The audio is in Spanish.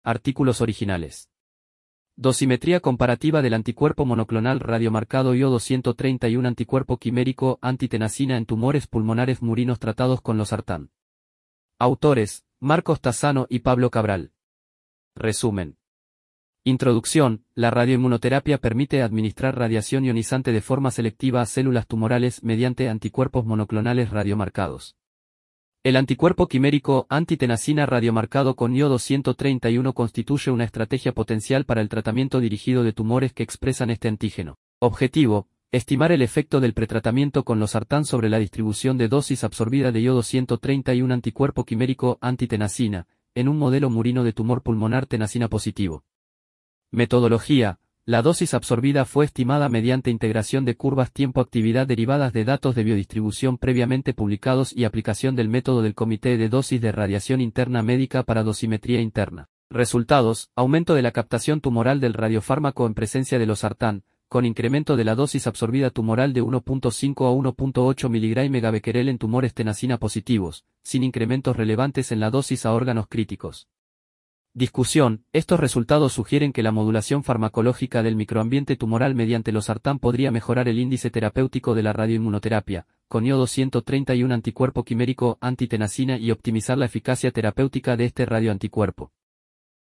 Artículos originales. Dosimetría comparativa del anticuerpo monoclonal radiomarcado IO-231 anticuerpo quimérico antitenacina en tumores pulmonares murinos tratados con losartán. Autores, Marcos Tassano y Pablo Cabral. Resumen. Introducción. La radioinmunoterapia permite administrar radiación ionizante de forma selectiva a células tumorales mediante anticuerpos monoclonales radiomarcados. El anticuerpo quimérico antitenacina radiomarcado con IO-231 constituye una estrategia potencial para el tratamiento dirigido de tumores que expresan este antígeno. Objetivo: estimar el efecto del pretratamiento con losartán sobre la distribución de dosis absorbida de IO-231 anticuerpo quimérico antitenacina, en un modelo murino de tumor pulmonar tenacina positivo. Metodología. La dosis absorbida fue estimada mediante integración de curvas tiempo-actividad derivadas de datos de biodistribución previamente publicados y aplicación del método del Comité de Dosis de Radiación Interna Médica para dosimetría interna. Resultados: aumento de la captación tumoral del radiofármaco en presencia de losartán, con incremento de la dosis absorbida tumoral de 1.5 a 1.8 mg/Mbq en tumores tenacina positivos, sin incrementos relevantes en la dosis a órganos críticos. Discusión. Estos resultados sugieren que la modulación farmacológica del microambiente tumoral mediante losartán podría mejorar el índice terapéutico de la radioinmunoterapia, con IO-231 anticuerpo quimérico antitenacina y optimizar la eficacia terapéutica de este radioanticuerpo.